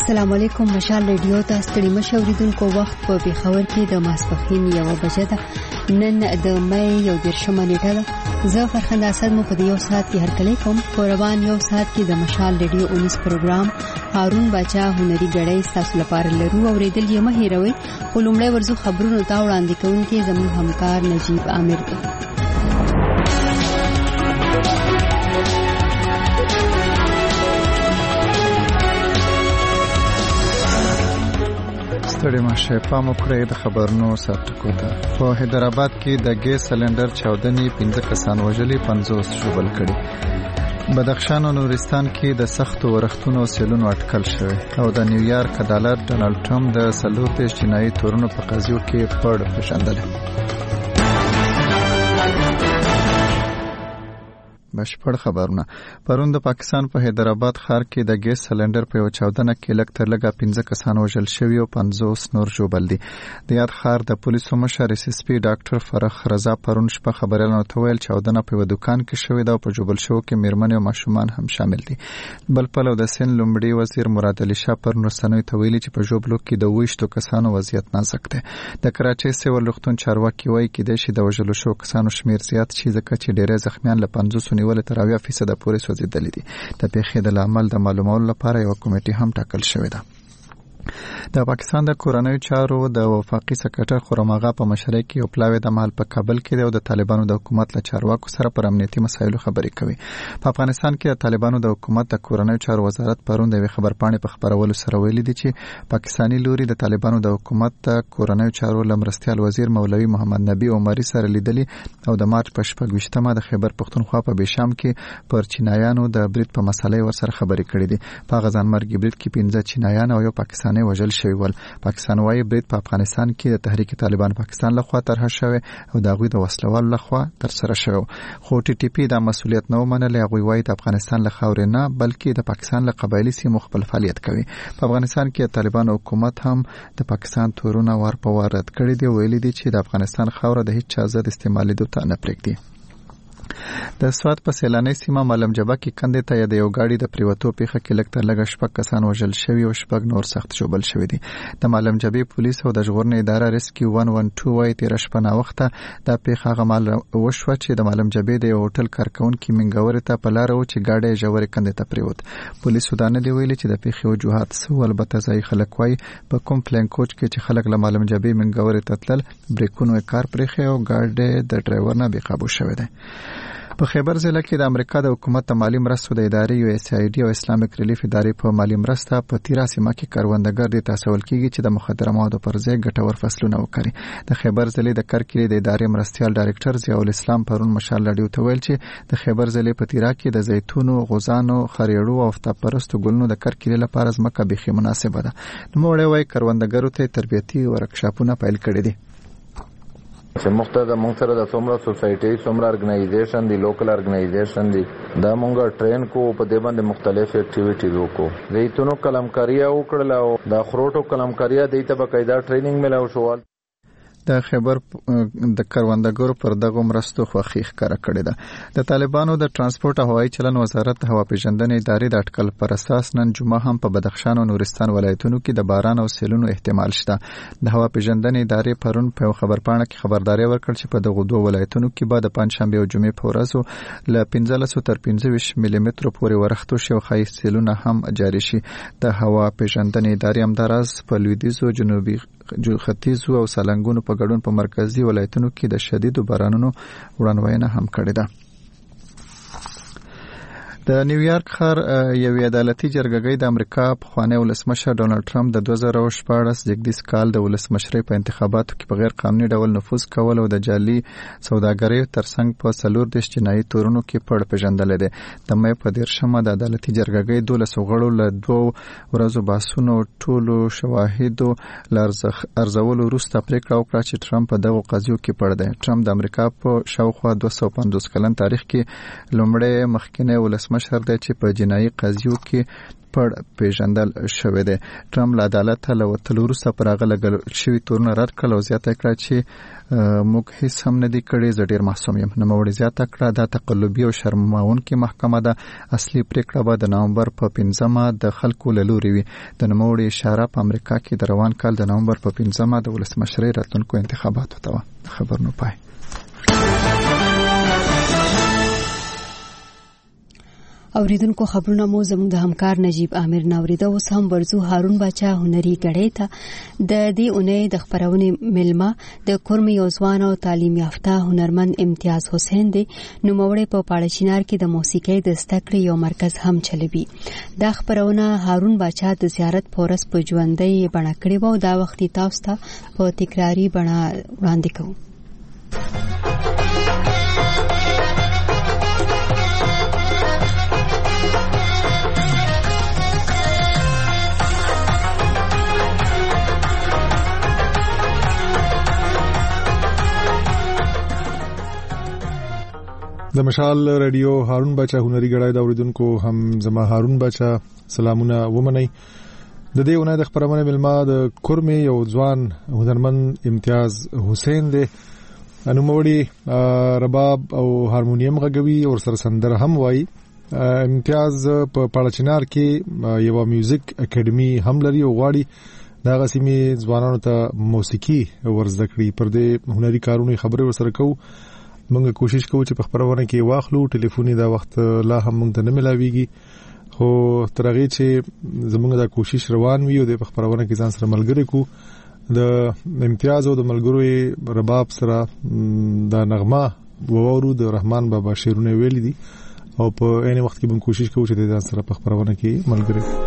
السلام علیکم. مشال ریډیو ته ستړي مشه اوریدونکو. وخت په پیښور کې د ماسپښین 1 بجې ده. نن د مې 11 نیټه ده. زه فرخنده اسد مو په دې یو ساعت کې هرکلی کوم. په روان یو ساعت کې د مشال ریډیو 19 پروګرام هارون باچا هنري غړې تاسو لپاره لرو. اوریدل یې مه هیروئ. خو لومړی ورځو خبرونو ته وړاندې کوونکې زموږ همکار نجیب عامر دی. ستړي مشه پام وکړئ د خبرونو سرټکو ته. په حیدرآباد کې د ګیس سلندر چاودنې 15 کسان وژلي 50 ژوبل کړي. بدخشان او نورستان کې د سختو ورښتونو سیلونو اټکل شوی او د نیویارک عدالت ډونالد ټرمپ د 40 جنایي تورونو په قضیو کې پړ پېژندل. بشپړ خبرونه. پرون د پاکستان په حیدرآباد ښار کې د ګیس سلندر په یو چاودنه کې لږ تر لږه 15 کسان وژل شوي او 50 نور ژوبل دي. د یاد ښار د پولیسو مشر SSP ډاکټر فرخ رضا پرون شپه خبريالانو ته ویل چاودنه په یو دکان کې شوې ده او په ژوبل شوو کې میرمنې او ماشومان هم شامل دي. بل پلو د سند لومړي وزیر مراد علي شاه پرون رسنیو ته ویلي چې په ژوبلو کې د 20 کسانو وضعیت نازک دی. د کراچۍ سیول روغتون چارواکي وایي کېدای شي د وژلو شوو کسانو شمیر زیات شي ځکه چې ډېری زخمیان له 50 نیول تر 80% پورې سوځېدلي دي. د پیښې د عمل د معلومولو لپاره یو کمیټه هم ټاکل شوې ده. د پاکستان د کورنیو چارو د وفاقي سکرټر خرم آغا په مشرۍ کې یو پلاوی د مال په کابل کې او د طالبانو د حکومت له چارواکو سره پر امنیتي مسایلو خبرې کوي. په افغانستان کې د طالبانو د حکومت د کورنیو چارو وزارت پرون د خبرپاڼې په خبرولو سره ویلي دي چې پاکستاني لوري د طالبانو د حکومت د کورنیو چارو لمرستیال وزیر مولوي محمد نبی عمري سره لیدلي او د مارچ په 28مه د خیبر پختونخوا په بشام کې پر چینایانو د برید په مسلې ورسره خبرې کړې دي. په غزانمرګ برید کې 15 چینایان او یو پاکستاني وژل شوی ول. پاکستان وايي برید په افغانستان کې د تحریک طالبان پاکستان لخوا طرح شوی او د هغوی د وسلوال لخوا تر سره شوی. خو TTP د مسؤلیت نه ومنل. هغوی وايي د افغانستان له خاورې نه بلکې د پاکستان له قبایلی سیمو خپل فعالیت کوي. په افغانستان کې طالبان حکومت هم د پاکستان تورونه ور په ور رد کړي دي. ویلي دي چې د افغانستان خاوره د هیڅ چا ضد استعمالېدو ته نه پرېږدي. د سوات په سیلاني سیمه ملم جبه کې کندې ته د یو گاډي د پریوتو پیښه کې لږ تر لږه 6 کسان وژل شوي او 6 نور سخت ژوبل شوي دي. د ملم جبې پولیس او د ژغورنې اداره ریسکیو 112 وايي تیر شپه نا وخته د پیښه غمال وشوه چې د ملم جبې د یو هوټل کارکونکو منګوري ته په لار و چې گاډي ژورې کندې ته پریوت. پولیس ودانه دی ویلي چې د پیښې وجوهات سو البته ځای خلک وايي په کوم پلان کوچ کې چې خلک له ملم جبې منګوري ته تلل بریکونو کار پرېخي او گاډي د ډرایور نه بې قابو شوی دی. په خیبر ضلع کې د امریکا د حکومت د مالی مرستو د ادارې USAID او اسلامیک ریلیف ادارې په مالی مرسته په تیرا سیمه کې کروندګر دي تاسول کیږي چې د مخدره موادو پر ځای ګټور فصلونه وکړي. د خیبر ضلع د کرکلي د ادارې مرستيال ډایریکټر ضیاء الاسلام پرون مشال رادیو ته ویل چې د خیبر ضلع په تیرا کې د زیتونو، غوزانو، خریړو او فتاپرستو ګلونو د کرکلي لپاره ځمکه بيخي مناسبه ده. نو وړي کروندګرو ته تربیتي ورکشاپونه پیل کړي دي. چې مختلف منصره د څومره سوسایټي څومره ارګنایزیشن دی لوکل ارګنایزیشن دی دا مونږه ټرین کو په دې باندې مختلف اکټیویټیز وکړو. زیتونو کلمکاریا وکړل او د خروټو کلمکاریا د ته بقاعده ټریننګ ملاو شو. د خیبر د کروندګرو پر دغه مرستو خوښي ښکاره کړې ده. د طالبانو د ترانسپورت او هوایي چلن وزارت هوا پیژندنې ادارې د اټکل پر اساس نن جمعه هم په بدخشان او نورستان ولایتونو کې د باران او سیلونو احتمال شته. د هوا پیژندنې ادارې پرون په خبرپاڼه کې خبرداري ورکړه چې په دغه دوه ولایتونو کې به د پنځشنبه او جمعې په ورځو له 15 تر 25 ملي متر پورې ورښتو شي او ښایي سیلونه هم جاري شي. د هوا پیژندنې ادارې همداراز په لویدیځو، جنوبي ختیځو او سالنګونو په ګډون په مرکزی ولایتونو کې د شدیدو بارانونو وړاندوینه هم کړې ده. د نیویارک ښار یو عدالتي جرګه د امریکا پخوانی ولسمشر ډونالد ټرمپ د 2014 زیږدیز کال د ولسمشرۍ په انتخاباتو کې په غیر قانوني ډول نفوذ کول او د جعلي سوداګرۍ ترڅنګ په 14 جنایي تورونو کې پړ پیژندل دي. د مې په 13مه د عدالتي جرګې 12 غړو له 2 ورځو باسونو ټولو شواهدو ارزولو وروسته پریکړه وکړه چې ټرمپ په دغه قضیو کې پړ دی. ټرمپ د امریکا په شاوخوا 250 کلن تاریخ کې لومړی مخکینی ولسمشر دی چې په جنایي قضیو کې بشپړ پیژندل شوې ده. ټرمپ له عدالت له وتلو وروسته پر هغه لګل شوي تورونه رد کړل او زیاته کړه چې موږ هیڅ هم نه دي کړی، زه ډیر معصوم یم. نوموړي زیاته کړه دا تقلبي او شرموونکې محکمه ده. اصلي پریکړه به د نومبر په 15مه د خلکو له لوري وي. د نوموړي اشاره په امریکا کې د روان کال د نومبر په 15مه د ولسمشرۍ راتلونکو انتخاباتو ته وه. خبر نو پای. اوریدونکو خبرونه مو زموږ د همکار نجیب امیر ناوریده. اوس هم ورزو هارون باچا هنري غړې ته د دې اونۍ د خبرونې ملما د کورمي ځوان او تعلیم یافته هنرمند امتیاز حسین دی. نوموړی په پاړچینار کې د موسیقۍ د زدهکړې یو مرکز هم چلوي. دا خبرونه هارون باچا د زیارت پورس په ژوندۍ بڼه کړې و او دا وخت تاسو ته په تکراری بڼه وړاندې کوو. د مشال رادیو هارون باچا هنري غړای دا اوریدونکو هم زما هارون باچا سلامونه ومنئ. د دې ونه د خبرونه ملما د کورمي یو ځوان هنرمند امتیاز حسین دی. نوموړي رباب او هارمونیم غږوي او سره سندره هم وایي. امتیاز په پاړچینار کې یو میوزیک اکیډمي هم لري او غواړي دا غسیمي ځوانانو ته موسیقي ورزده کړي. پر دې هنري کارونه خبرې ورسره کوو. موږ کوشش کوو چې په خبرونه کې واخلو. ټلیفوني دا وخت لا هم موږ ته نه ملاويږي، خو ترغه چې زموږ دا کوشش روان وي او د خبرونه کې ځان سره ملګری کو. د امتیاز او د ملګرو رباب سره دا نغمه وورو د رحمان بابا شعرونه ویل دي او په عین وخت کې موږ کوشش کوو چې د ځان سره په خبرونه کې ملګری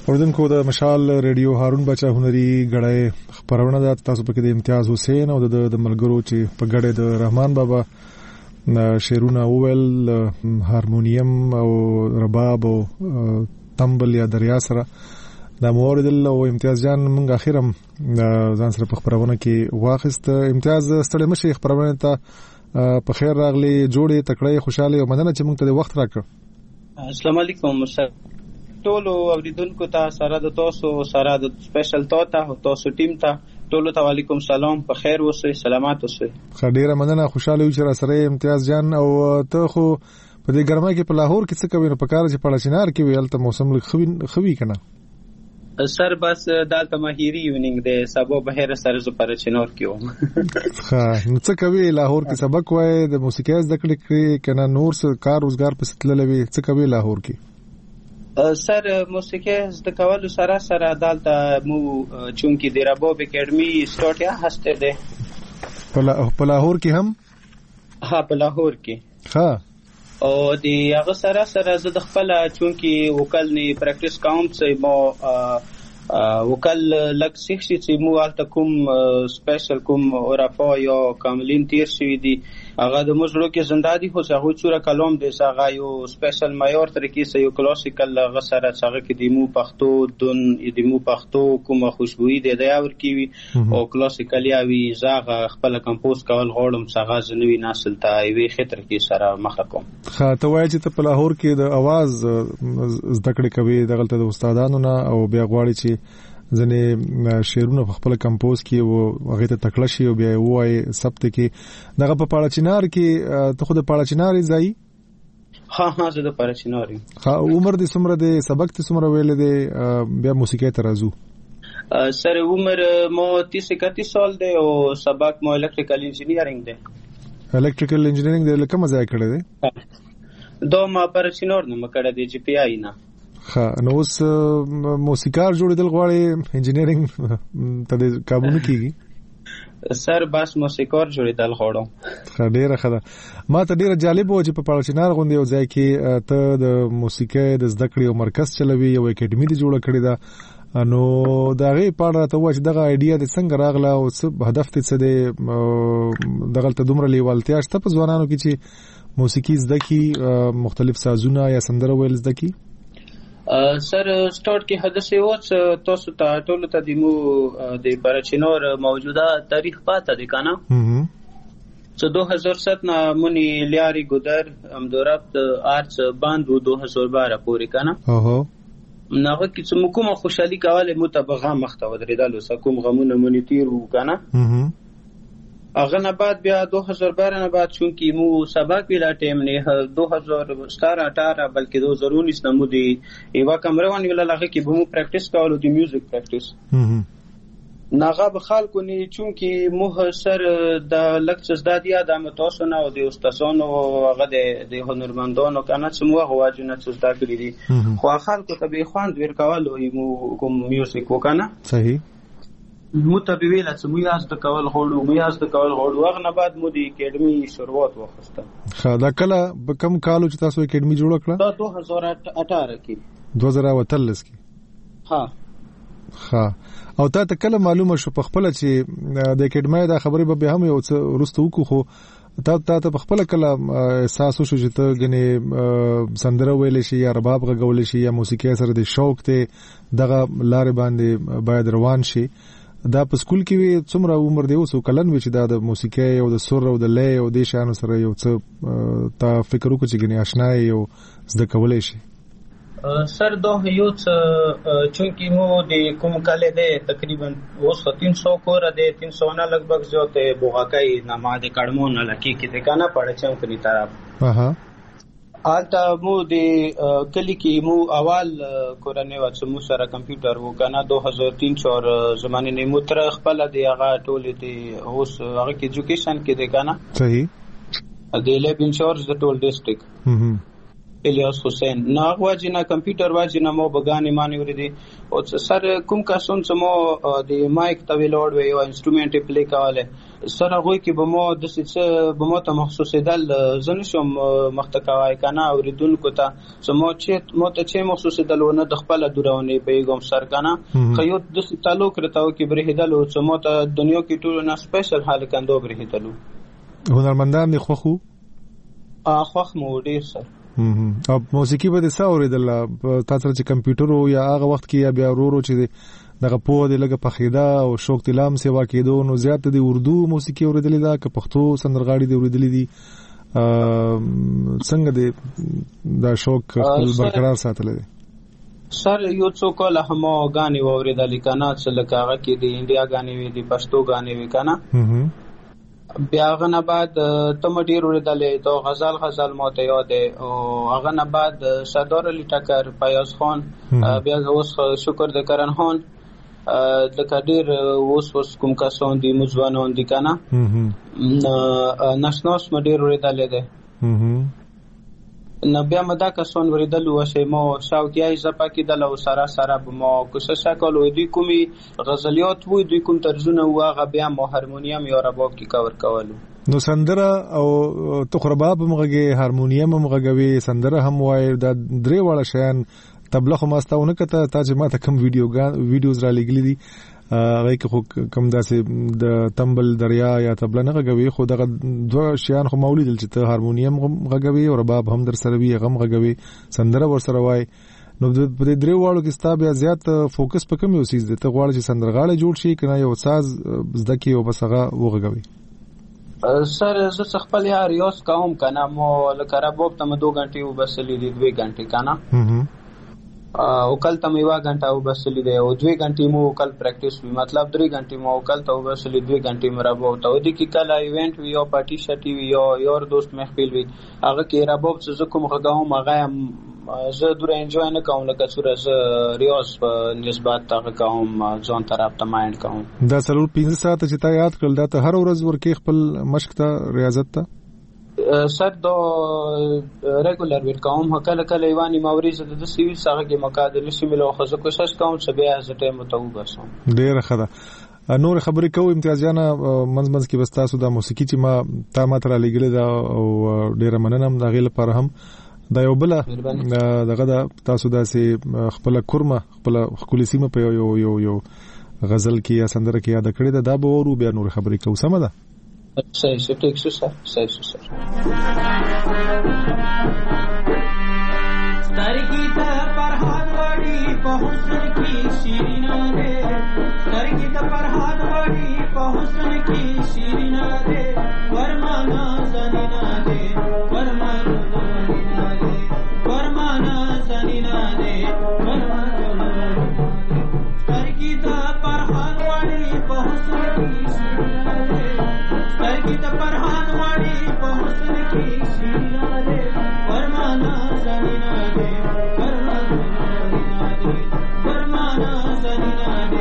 اوردونکو د مشال ریډیو هارون بچا هنري غړای خبرونه د تاسو په کې د امتیاز حسین او د ملګرو چې په غړې د رحمان بابا شعرونه وویل هارمونیم او رباب او تمبل یا دریا سره دا موردل او امتیاز جان موږ اخیرم ځان سره په خبرونه کې واخست. امتیاز ستړي مشي خبرونه ته په خیر راغلي جوړې تکړه خوشاله او مننه چې موږ ته وخت راکړ. السلام علیکم ټولو اوریدونکو ته سره د تاسو سره د سپیشل تاسو ټیم ته ټولو ته وعلیکم سلام په خیر اوسئ سلامات اوسئ. ډیره مننه خوشاله یو چې سره امتیاز جان او ته خو په دې ګرمۍ کې په لاهور کې څه کوي نو په کار چې په چنار کې ویل ته موسم خوي کنه سر بس دالته ماهری ایوننګ د سبا بهر سره ز پر چنار کې وم. ها نو څه کوي لاهور کې سبق وای د موسیقي زده کړې کنه نور څه کار روزګار په ستللوي څه کوي لاهور کې سر موسیقي زده کول سره دالته مو چونکی د رباب اکیډمي سٹارټ یا هسته ده په لاهور کې هم ها په لاهور کې ها او د هغه سره زه د خپل چونکی وکل نه پریکټیس کوم چې مو وکل لک سیخ چې مو الته کوم سپیشل کوم اورافا یا کاملین تیر شوی دی هغه د مزړو کې زندادي خو هغه چوره کلام دی هغه یو سپیشل معیار طریقې سره یو کلاسیکل غسره هغه کې د مو پښتو دون د مو پښتو کومه خوشبوئی دی د اور کیوي او کلاسیکل یا وی زغه خپل کمپوز کول غوړم هغه زنوي نسل ته وی خطر کې سره مخ کوم. خاطر وای چې په لاهور کې د आवाज زده کړې کوي دغلته د استادانو نه او بیا غواړي چې ځنې شعرونه په خپل کمپوز کې او هغه ته تکړه شي او بیا وای سبت کې دغه په پاړچینار کې ته خو د پاړچینار ځای ها زه د پاړچینار ها عمر دې څومره دې سبق ته څومره ویل دې بیا موسیقي ته راځو سره عمر مو 30 سال دی او سبق مو الکتریکل انجینیرینګ دی. الکتریکل انجینیرینګ د کوم ځای کړی دی؟ دا ما پاړچینار نه مکړه دی جی پی آی نه. ها نو اوس موسیقار جوړیدل غواړي انجینیرینګ ته قابو نه کیږي سر بس موسیقار جوړیدل غواړم. ډیره ښه ما ته ډیره جالب و چې په پاړچینار غونډې یو ځای کې ته د موسیقي د زده کړې او مرکز چلوي یو اکیډمي دی جوړه کړې ده نو دا غي پاړه ته و چې دغه ایډیا د څنګه راغله او څه هدف ته دی دغلته دومره لیوالتیا شته په ځوانانو کې چې موسیقي زده کی مختلف سازونه یا سندره ویل زده کی سر سٹارٹ کې حدث و تاسو ته ټول ته د مو د پاړچینار موجوده تاریخ پاته دی کنه څه 2007 نه مونی لیاری ګودر امدورات ارچ باند 2012 پورې کنه ناغه کې چې کومه خوشحالي کوله متبغه مخته ودرېدل وس کوم غمونه مونیټیر وکنه اغه نه بعد بیا 2012 نه بعد چونکی مو سبق ویلا ټیم نه 2017-18 بلکې 2019 نه مو دی یو کمرون ویلا لغه کې به مو پریکټیس کولو دی میوزیک پریکټیس ناغه به خلکو نه چونکی مو سر د لکچرز د دیا د متوسنه او د استادانو هغه د هنرمندانو کنه چې مو غواجنه چې زده کړی دي خو خلکو ته به خوند ورکول او مو کوم میوزیک وکنه صحیح متبویل چې مو یاز د کول غوړو هغه نه بعد مو د اکیډمي شروعات وخسته. دا کله په کم کالو چې تاسو اکیډمي جوړ کړه؟ دا 2018 کې 2013 کې ها او تا ته کله معلومه شو په خپل چې د اکیډمي دا خبرې به هم یو څه رستو کو خو تا په خپل کله احساس وشو چې ته غني سندره ویل شي یا رباب غول شي یا موسیقي سره د شوق ته دغه لارې باندې باید روان شي دا په سکول کې څومره عمر دی اوس کلن وی چې دا د موسیقي او د سر او د لې او د شانو سره یو څه تا فکر وکړي چې غني آشنای او زده کولای شي سر دوه یو څه چونکی مو د کوم کله دی تقریبا اوس 300 کور دی 300 نه لګبګ زوته بوغاکای نماز کډمون لکی کې کنه پړچم کني طرف آلتا مو د کلی کې مو اول کورنۍ و چې مو سره کمپیوټر وکنه 2003 زمانه نه مو تر خپل دی هغه ټول دی اوس هغه کې ایجوکیشن کې دی کنه صحیح د لیب انشورنس د ټول ډیسټریکټ الیاس حسین ناغ واجینا کمپیوټر واجینا مو بغانی مانی ورې دي او سر کوم کسون چې مو د مایک ته ویلوړ وي او انسټرومنټ پلی کاله سره غوي کې به مو د څه به مو ته مخصوص دل زنه شم مختکوای کنه اوریدونکو ته سمو چې مو ته چې مخصوص دلونه د خپل دورونه پیغام سر کنه خيوت د تعلق رتاو کې برهدل او سمو ته دنیا کې ټول نه سپیشل حال کندو برهدلو هنرمندان دي خوخو خوخ مو ډیر سر او موسیقي به د ساوریدل تاسو چې کمپیوټر او یا هغه وخت کې یا بیا ورو چې دغه په دې لګه پخیدا او شوق تلام سیوا کېدو نو زیات د اردو موسیقي اوریدلې دا که پښتو سندرغاړي دی اوریدلې دي څنګه دا شوق خپل برقرار ساتل دي سر یو څو کله هم غاني اوریدلې کنه چې لکه هغه کې د انډیا غاني وي د پښتو غاني وي کنه بیا غنه بعد تمډیر اوریدلې تو غزل ماته یاد او غنه بعد سردار علی ټکر پیاز خان بیا اوس شکر د کرن خان د کډیر اوس کوم کسان دي مزوانون دي کنه نشناس مډیر اوریدلې ده نبیا مدا کسان وریدلو وشه ما شوقیای زپا کې د لو سره ما کوشش وکړو دوی کومي غزلیات وو دوی کوم طرزونه واغه بیا ما هارمونیم یا رباب کې کور کولو نو سندره او تخرباب مغه هارمونیم مغه سندره هم وای د درې وړه شیان تبله خو ماستاونه کته تاج ما ته کوم ویډیوز را لګلی دي هغه کې کوم داسې د تمبل دریا یا تبله نه غوي خو دغه دوه شیان خو مولیدل چې ته هارمونیم غوي او رباب هم در سره وي غم غوي سندره ور سره وای نو د درې واړو کې ستاب یا زیات فوکس په کوم یو چیز دی ته غواړې چې سندرغاړي جوړ شي کنه یو ساز زده کی او بس هغه وغوي سر زه خپل یا ریاض کوم کنه مو لکه رباب ته 2 غنټې وبسلې دي 2 غنټې کنه او کل ته یو غنټه وبسلې دی او 2 غنټې مو کل پریکټیس وی مطلب 3 غنټې مو کل ته وبسلې 2 غنټې مربو ته ودی کی کله ایونت وی او پارټي شټي وی او یور دوست محفل وی هغه کې رباب څه کوم غاوم هغه زه دور انجوای نه کوم لکه څوره ریاض په نسبت هغه کوم ځان طرف ته مایند کوم دا څلور 15 ساعت چې تا یاد کړل دا ته هر ورځ ورکې خپل مشق ته ریاضت ته سر دو ریګولر ور کوم هکله کله ایوانی ماوریز د سیوی سره کې مقادر نشي ملو خو زه کوشش کوم چې بیا از ټیم ته وګرځم ډیر ښه ده نور خبرې کوم امتیازانه منځ کې بس تاسو د موسیقي چې ما تا ماتره لګلې دا او ډیر مننم دا غیله پر هم دا یو بل دغه تاسو داسې خپل کورمه خپل خولي سیمه په یو غزل کې یا سندره کې یاد کړی دا به ورو بیا نور خبرې کوم سم ده صحیح ټیک شو سر سترګې ته فرحان وړي په حسن کې شیرینا ده سترګې ته فرحان وړي په حسن کې شیرینا ده ورمانا زنینا ده ورمانا زنینا ده ورمانا زنینا ده ورمانا سترګې ته فرحان وړي په حسن کې شیرینا ده سترګې ته فرحان وړي په حسن کې شیرینا ده ورمانا زنینا ده ورمانا زنینا ده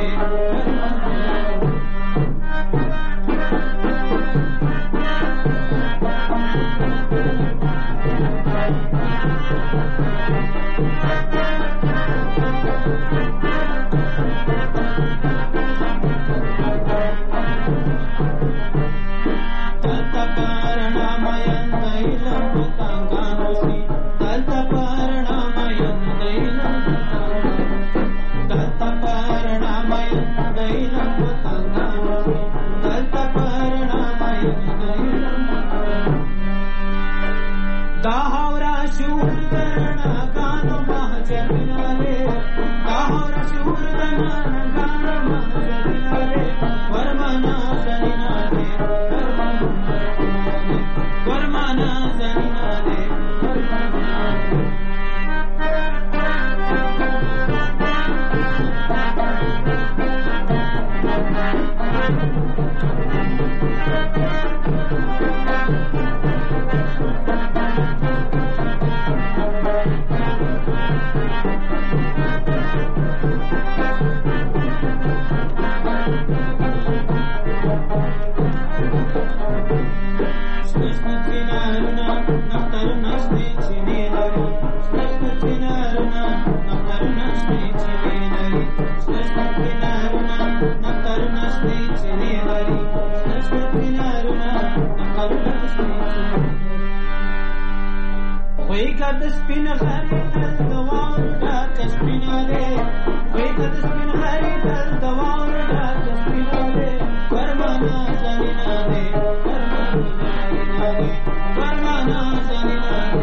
کد سپین غری تل دوان دا کسپین دے وی کد سپین غری تل دوان دا کسپین دے ورمانا زنینا دے ورمانا زنینا دے ورمانا زنینا دے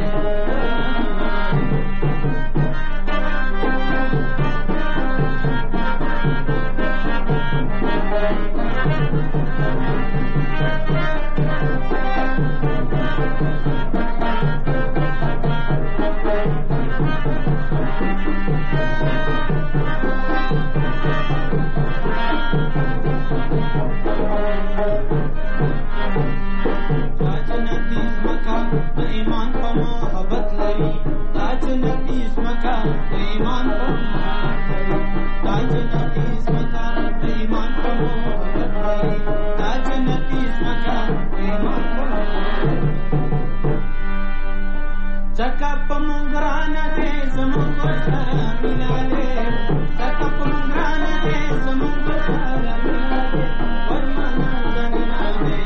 ایمان په محبت لري دا جنتي زمکا ایمان په محبت لري دا جنتي زمکا ایمان په محبت لري دا جنتي زمکا ایمان په زکا په مونږرانه دې زمونږ سره ملاله زکا په مونږرانه دې زمونږ سره ملاله ورمانه زنینا دې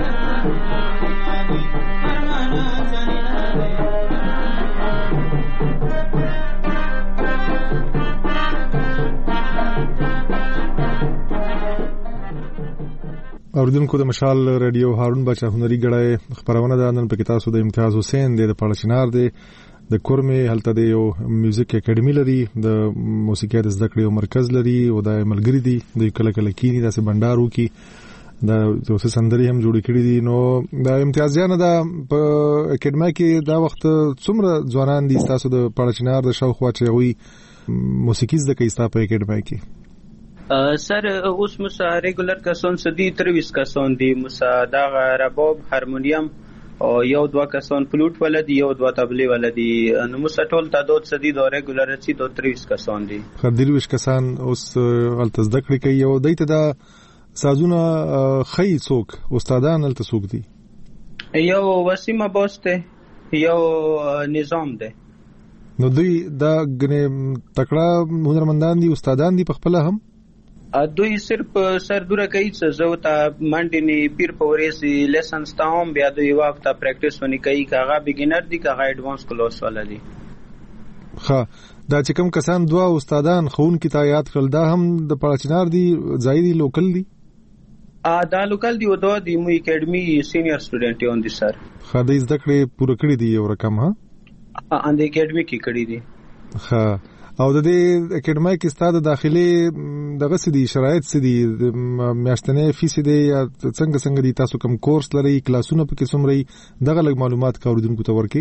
اوریدونکو د مشال رادیو هارون بچا هنري غړای خبرونه ده نن په تاسو د امتیاز حسین د پړچنار دی د کورمه هلته د یو میوزیک اکیډمي لري د موسیقي د زده کړې مرکز لري او د ملګری دی د کله کله کینی داسې بندارو کې د اوسه سندري هم جوړ کړی دي نو د امتیازیانو د اکیډمي کې دا وخت څومره ځوانان دي تاسو د پړچنار د شاوخوا چوي موسیقي زده کوي تاسو په اکیډمي کې سر اوس مسا ریګولر کسان سدي 23 کسان دي مسا دا رباب هارمونیم او یو دوا کسان فلوټ ولدي یو دوا تبلې ولدي نو مسا ټول تعداد سدي د ریګولر سي 23 کسان دي خدیروش کسان اوس التز دکړي کوي او دایته دا سازونه خی څوک استادان الته څوک دي یو وسیم باسته یو نظام ده نو دوی دا غنه تکړه هنرمندان دي استادان دي په خپل هم دوی صرف سر دوره کوي چې زه ته منډنی پیر پورېسي لیسنز تاوم بیا دوی وخت پریکټیس ونی کوي کاغه بګینر دي کاغه ایڈوانس کلاس والا دي ها دا چې کوم کسان دوا استادان خون کی تایید کړل دا هم د پړچنار دي ځای دي لوکل دي دا لوکل دی او دا د مو اکیډمي سینیئر سټوډنټ یون دي سر خدای زده کړې پوره کړې دي یو رقم ها ان د اکیډمي کې کړې دي ها او د دې اکیډمي کې ستاسو داخلي دغه سدي شرایط سدي میاشتنه فیس دي یا څنګه دي تاسو کوم کورس لري کلاسونه پکې څومره دغه لږ معلومات کوردونکو ته ورکي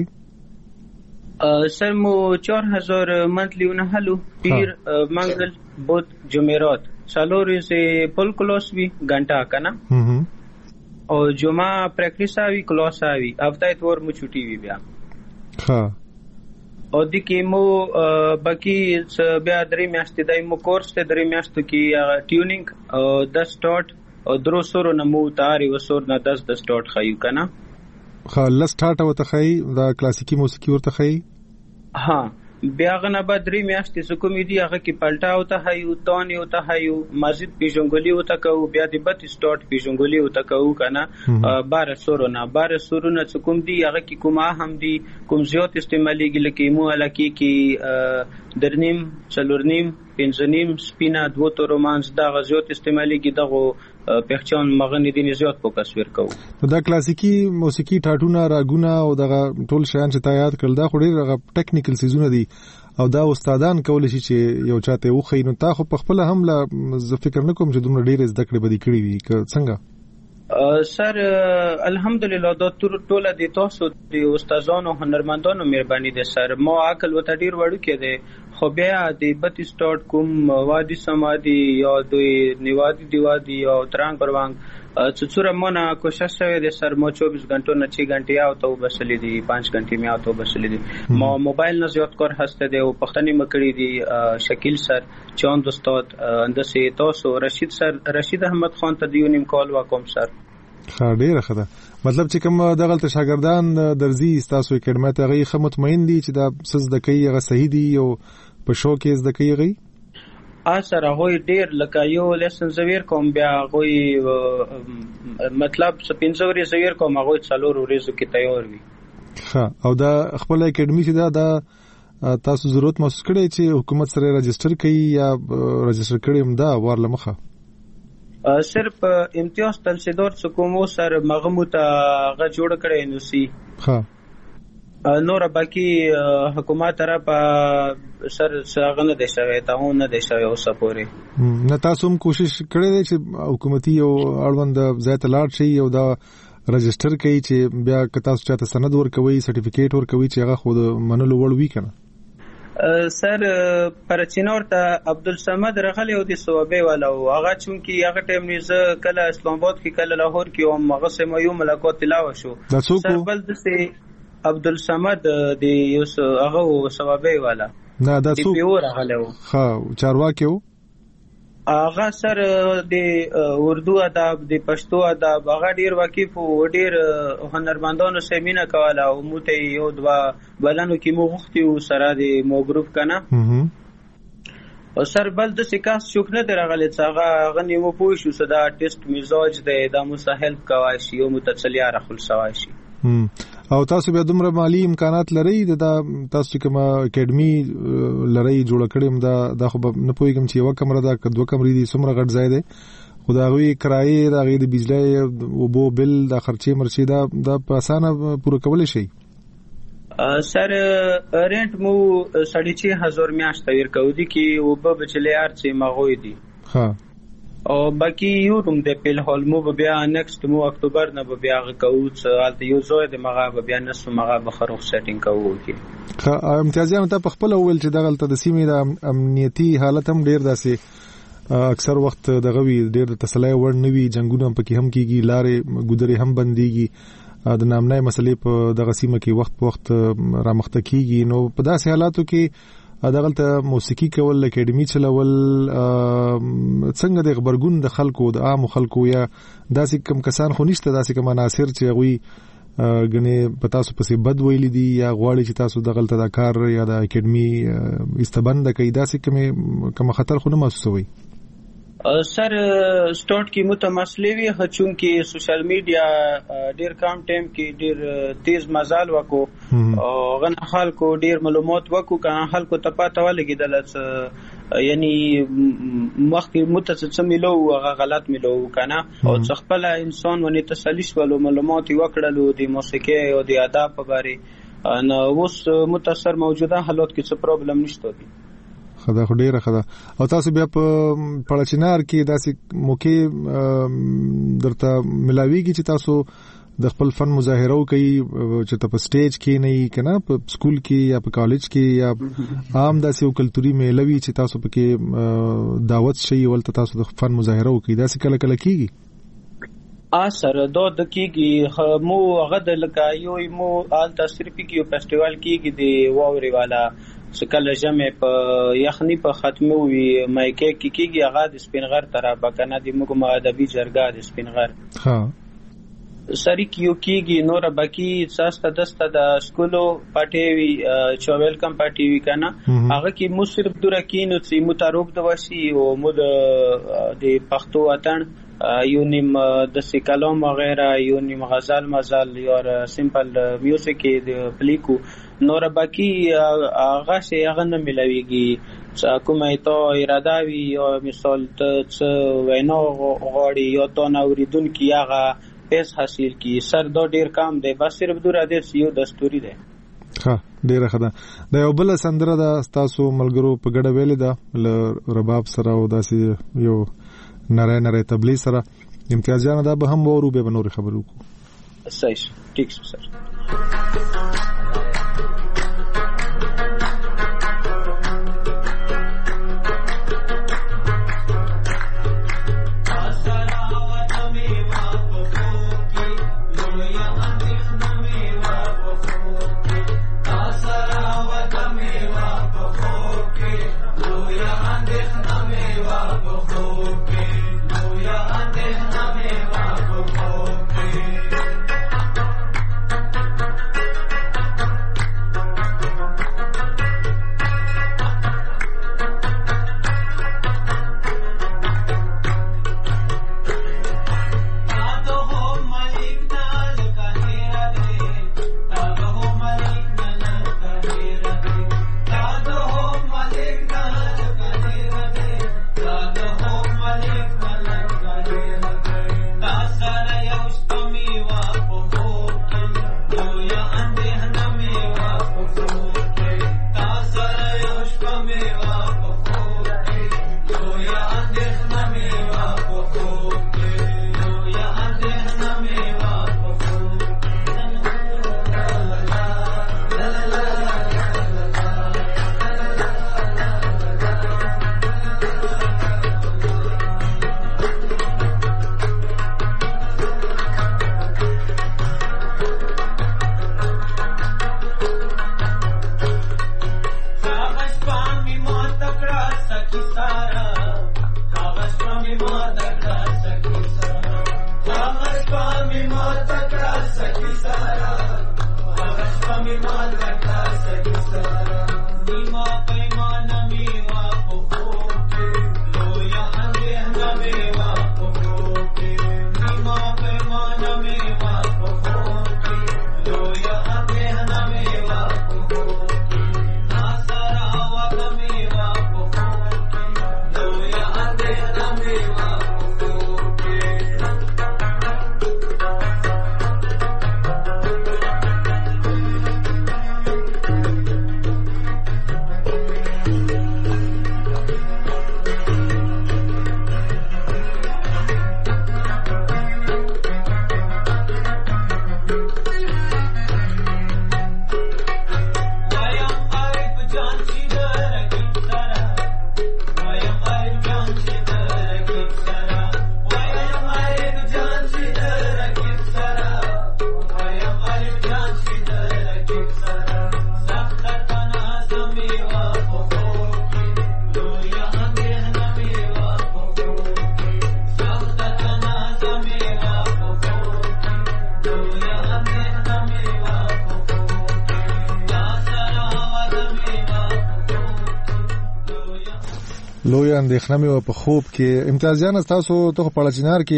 سر مو 4000 منتلی ونهلو پیر منگل بود جمعرات سالوری سے پل کلاس بھی گھنٹہ کنا او جمعہ پریکٹس آوی کلاس آوی ہفتہ اتوار مو چھٹی وی بیا ہاں او دکی مو باقی بیا درې میاشتې دای مو کورس ته درې میاشتو کې ټیونینګ او 10 سٹارټ او درو سورو نمو تاری وسور نه 10 سٹارټ خایو کنا خلاص سٹارټ او تخای دا کلاسیکی موسیقي ورته خای ها بیا غنه بعد درې میاشتې سکومې دی هغه کې پلټا او ته هایو تانی او ته هایو مزید پیژنګولي او ته کو بیا د 32 سٹارټ پیژنګولي او ته کو کنه 12 سورونه سکوم دی هغه کې کومه هم دی کوم زیات استعمالي لکه مو الکی کې درنیم څلورنیم پنځنیم سپینا دوه تو رومانس دا غزيات استعمالي کې دغه پہچان مغنی دي زیات فوکس ورکو دا کلاسیکی موسیقي ټاټونه راګونه او دغه ټول شیان چې تایید کړل دا خو ډېر ټیکنیکل سيزونه دي او دا استادان کول شي چې یو چاته وخی نو تا خو په خپل هم لا فکر نکوم چې دومره ډېر زده کړې بدی کړې وي څنګه سر الحمدلله دا ټول د تاسو د استادانو هنرمندانو مهرباني ده سر ما عقل وته ډیر وړو کې ده خو بیا د 32 سٹارټ کوم وادي سمادي یا دوی نیوادي دیوادي او ترنګ پروانګ څوره مونږه کوشش شوه د سر مو 24 غنټو نه 6 غنټه او ته بسلې دي 5 غنټه مې او ته بسلې دي ما موبایل نه زیات کار هسته دی او پښتني مکړې دي شکیل سر چاند استاد اندسه تاسو رشید احمد خان ته دیونیم کال وکم سر ډیره خده مطلب چې کوم دغه شاګردان درځي تاسو اکیډمي ته غي مطمئن دي چې دا سز د کوي غو صحیح دي او په شو کې د کوي غي سره هوی ډیر لکه یو لیسن زویر کوم بیا غوي مطلب سپینځوري زویر کوم هغه څلور ورځو کې تیار وي ها او دا خپل اکیډمي چې دا تاسو ضرورت محسوس کړی چې حکومت سره رجسٹر کړي یا رجسٹر کړي هم دا ورله مخه صرف امتیاز تلسیدور څکومو سره مغمو ته غ جوړ کړي نو سي ها نور باقی حکومت را په سر څنګه د شوی ته نه د شوی او سپوري نه تاسو هم کوشش کړی چې حکومتي او اړوند ځای ته لاړ شي او دا رجسٹر کوي چې بیا که تاسو چاته سند ورکوي سرټیفیکیټ ورکوي چې هغه خود منلو وړ وي کنه سر پرچینور ته عبدالصمد رغلی او د صوابې والا او هغه چونکی هغه ټیم نیزه کله اسلام آباد کې کله لاهور کې او هغه سم یو ملاقات تلاوه شو سر بل د عبدالصمد د یو هغه صوابې والا نه دا څو پیو رغلی او ها چارواکي و هغه سر د اردو ادب د پښتو ادب هغه ډیر واقف او ډیر هنرمندانو سیمینه کوله او موته یو دوا بلانو کې مو غوښتي او سره د مو ګروپ کنه او سر بل د سکاس شوک نه درغلی څنګه غنی مو پوه شو صدا ټیسټ مزاج د مسهل کوي شی او متصلیا رخل سوای شي او تاسو به دومره مالی امکانات لري دا تاسو کوم اکیډمي لري جوړ کړم دا خو نه پوهیږم چې یو کمره دا دوه کمرې دي څومره غټ ځای دی خداوی کرایه دا غي د بجلی او بو بل دا خرچې مرشي دا په اسانه پوره کول شي سر رینټ مو 6500 میاشت ورکو دي کې او په بچلې ارڅ مغوي دي ها او باقی یو روم د پیل هول مو بیا نیکسٹ مو اکتوبر نه بیا کوڅ حالت یو زوی د مغا بیا نسو مغا بخروخ سیټینګ کوو کی امتیازیان ته خپل اول چې دغلت د سیمې د امنیتی حالت هم ډیر داسې اکثر وخت دغه وی ډیر تسلی ور نوي جنگونه پکې هم کیږي لارې ګودري هم بنديږي د نامنای مسلې په دغه سیمه کې وخت په وخت رامخته کیږي نو په داسې حالاتو کې دغلته موسیقي کول اکیډمي چلول څنګه د خبرګون د خلکو د عام خلکو یا داسې کم کسان خو نشته داسې کم عناصر چې غوي غني پتا سو پسې بد ویل دي یا غواړي چې تاسو دغلته د کار یا د اکیډمي استبند کوي داسې کم خطر خو نه محسوسوي سر سٹارٹ کی متمثلی وی هچون کی سوشل میڈیا ډیر کم ټیم کې ډیر تیز مزال وکو او غن خلکو ډیر معلومات وکو کنه خلکو ته پته ولګیدل یعنی مخکې متصل ملو هغه غلط ملو کنه او خپل انسان ونی تسلیش ولو معلومات وکړلو د موسیقي او د ادب په اړه نو اوس متاثر موجوده حالات کې څه پرابلم نشته دي خدا خو ډیره خدا او تاسو بیا په پړچینار کې داسې موقع درته ملاویږي چې تاسو د خپل فن مظاهره کوي چې ته په سټیج کې نه کنه په سکول کې یا په کالج کې یا عام داسې کلتوري میلوي چې تاسو پکې دعوت شي ولته تاسو د فن مظاهره کوي داسې کله کله کیږي سر دو د کیږي مو هغه د لکایو مو آل تصریف کیو فیسټیوال کیږي دی واوري والا سکل جمع په یخنی په ختمه وی مایکه کیږي هغه د سپینغر طرف کنه د موږ ادبي جرګه د سپینغر ها سری کیو کیږي نور باقی ساسته دسته د سکولو پټي وی چو ویلکم پټي وی کنه هغه کی مو صرف دوره کینو چې متروک د وشي او مو د پښتو اتن یو نیم د کلام وغیرہ یو نیم غزل مزل یا سیمپل میوزیک د پلیکو نور باقی هغه شی هغه نه ملويږي کومه ته اراده وی یا مثال ته وینا غوړي یا تو نوریدون کی هغه پیس حاصل کی سر دو ډیر کام دی بس صرف دوره د یو دستوري دی ها ډیره خدا د یو بل سندره د تاسو ملګرو په ګډه ویل ده رباب سره او داسې یو نره تبلیغ سره امتیازیان دا به هم ورو به نور خبرو کو صحیح ٹھیک سر لوی اندېښنه مې په خوب کې امتیازیان تاسو ته په پړچینار کې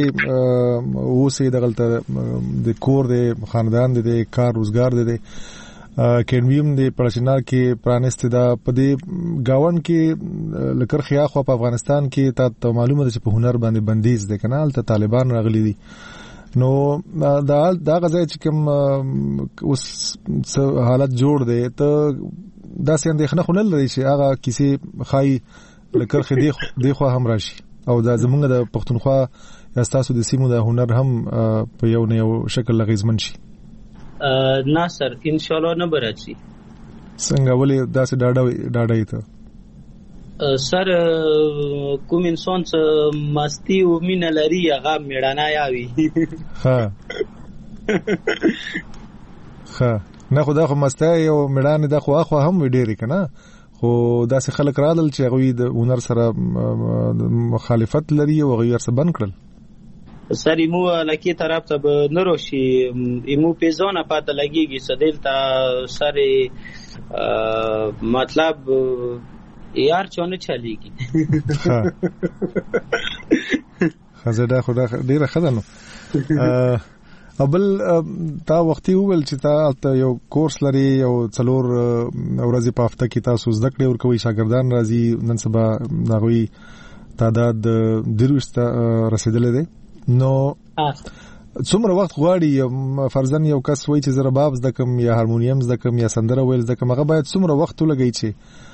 اوسې د غلطه د کور د خاندان د کار روزګار د کینویم د پړچینار کې پرانست دا په دې گاون کې لکر خیا خو په افغانستان کې ته معلومه ده چې په هنر باندې بندیز ده کنه ته طالبان راغلي دي نو دا غځای چې کوم اوس حالت جوړ دی ته دا څنګه اندېښنه خو نه لري چې هغه کیسه خای لکرخه دی خو هم راشي او دا زمونږ د پښتونخوا یا تاسو د سیمو د هنر هم په یو نه یو شکل لغیزمن شي نه سر ان شاء الله نه براشي څنګه ولې داسې ډاډای ته سر کوم انسان چې مستی او مینه لري هغه میړانه یاوي ها نه خو دا خو مستی او میړانه دا خو هم ډېری کنه خو داسې خلک رادل چې هغه د هنر سره مخالفت لري او غیر څه بند کړل سر ایمو لکی طرف ته نروشي ایمو پیزونه پاته لګيږي سدل ته سر مطلب یار چونه چلیږي خزدا خدا ډیره خدانو ابل تا وختي وول چې تا یو کورس لري او څلور ورځې په هفته کې تاسو زده کړې ورکوي شاګردان راځي نن سبا ناغوي تعداد دروسته رسیدلې ده نو څومره وخت غواړي فرضاً یو کس وایي چې زه رباب زده کوم یا هارمونیم زده کوم یا سندره ویل زده کوم هغه باید څومره وخت ولګي چې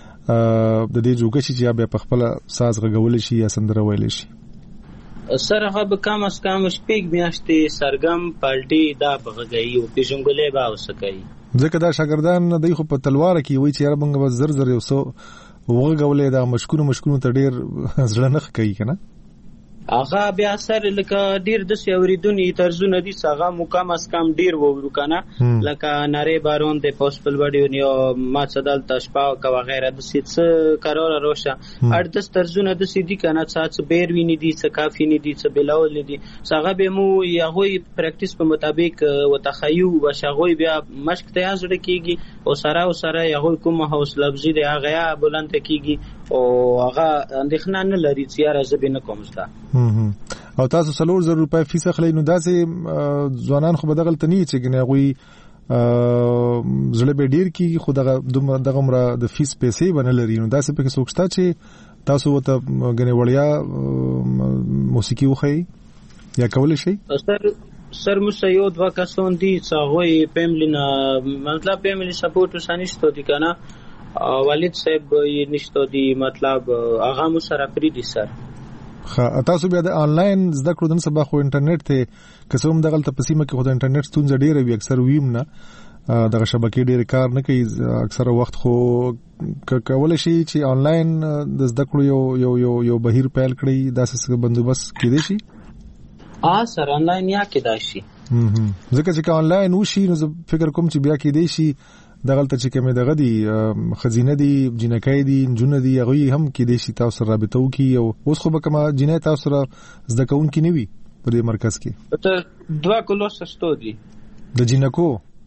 د دې جوګه شي چې بیا په خپل ساز غږول شي یا سندره ویل شي سر هغه به کم از کم شپږ میاشتې سرګم پالټي دا بغږی او پیژنګلې به وسکای ځکه دا شاګردان دوی خو په تلوار کې وایي چې یاره موږ به زر زر یو سو وغږولې دا مشکونو ته ډیر زړه نه کوي کنه هغه بیا سر لکه ډیر د سیوریدونی طرزونه دي هغه مقام اس کم ډیر وورو کنه لکه نری بارون د پوسټل وډیو نیو ما صدل تشپاو کا وغیرہ د سیت قرار روشه اړ د طرزونه د سیدی کنه سات بیر ویني دي څه کافی نه دي څه بلاول دي هغه به مو یغوی پریکټیس په مطابق وتخیو وشغوی بیا مشق ته ازړه کیږي او سره یغوی کوم هوس لفظي دی هغه بلند کیږي او هغه اندېښنه نه لري چې یاره زه به نه کوم ستا او تاسو 300 روپۍ فیس اخلي نو داسې ځوانان خو بدغل تنی چې غوي زړه به ډیر کیږي خو دغه عمره د فیس پیسې باندې لري نو داسې په کې سوچتا چې تاسو وته غني وړیا موسیقي وخی یا کول شي سر مسیو دوا کسون دي څاغوي فیملینا مطلب فیملی سپورټ وسانیشتو دي کنه والد صاحب یې نشته دي مطلب هغه مو سره پری دي سر تاسو بیا د انلاین زده کړو د سبا خو انټرنیټ ته قسم دغه تپسیمه کې خو د انټرنیټ ستونزه ډیره وي اکثر ویم نه دغه شبکې ډیر کار نه کوي اکثر وخت خو کول شي چې انلاین د زده کړو یو بهیر پیل کړی داسې بندوبست کړي شي سر انلاین یا کېدای شي ځکه چې انلاین وشي نو فکر کوم چې بیا کېدای شي دغلت چې کومه دغه دی خزینه دی جنکای دی جن دی هغه هم کې د شي تاسو رابطو کی او اوس خو به کومه جنې تاسو را زده کون کی نیوي په دې مرکز کې ته 2 کلوس ستو دي د جنکو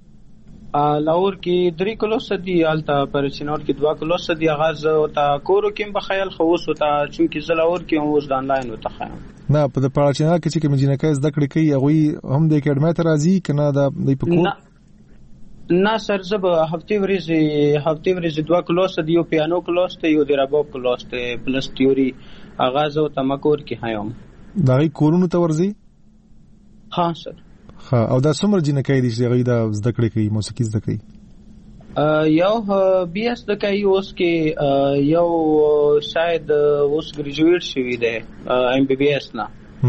لاور کې 3 کلوس دي التا پر چینور کې 2 کلوس دي غاز او تا کورو کې په خیال خوس او تا چې زلاور کې اوس د انلاین وته خام نه په د پړاچنا کې چې کوم جنکای زده کړې کوي هغه هم د اکیډمي ته راځي کنه د پکور نه سر زب هفته ورځې 2 کلاس دی یو پیانو کلاس ته یو د رباب کلاس ته پلس تیوري اغاز او تمکور کې هایم دا غي کورونو ته ورځي ها سر ها او دا څومره جنکای دي چې غي دا زده کړې کوي موسیقي زده کوي یو بي اس د کوي اوس کې یو شاید اوس ګریجویټ شوی دی ام بي بي اس نه